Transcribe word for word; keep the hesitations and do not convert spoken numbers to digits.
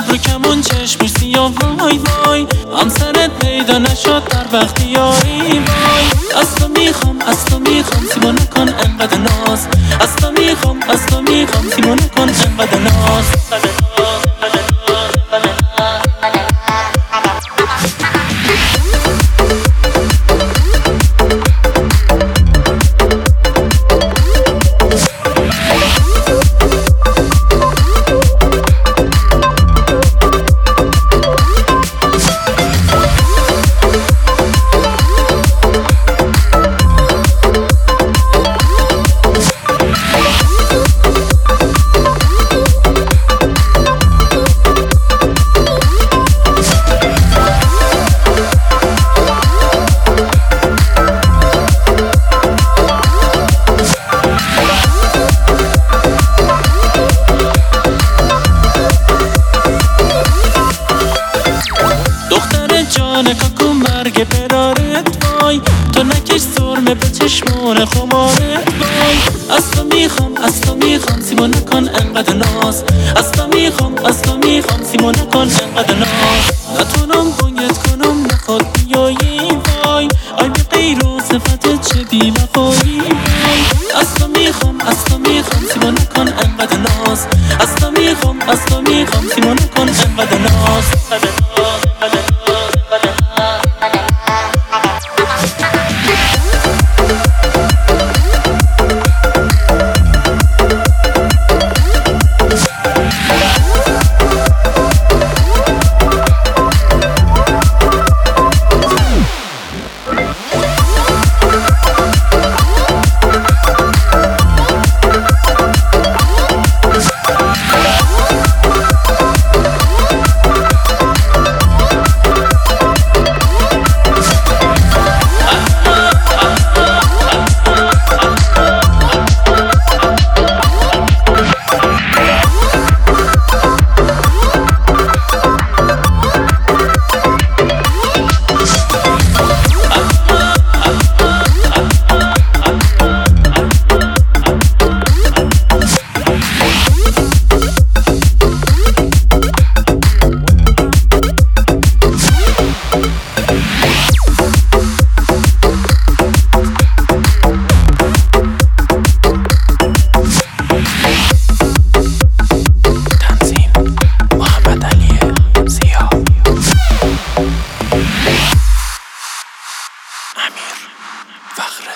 رو کمون چشمش سیاه وای وای، هم سرت پیدا نشد در وقتی یاری وای. از تو میخوام از تو میخوام سیما نکن انقدر ناز، از تو میخوام از تو میخوام سیما نکن انقدر ناز. جان کاکو مرگ پرارت وای، تو نکش سرمه به چشمون خمارت وای. از تو میخوام از تو میخوام سیما نکن انقدر ناز، از تو میخوام از تو میخوام سیما نکن انقدر ناز. نتونم باید کنم نخواد بیایی وای، آی بی غیر و صفتت چه بی وفایی وای. از تو میخوام از تو میخوام سیما نکن انقدر ناز، از تو میخوام از تو میخوام سیما نکن انقدر ناز. امیر فخر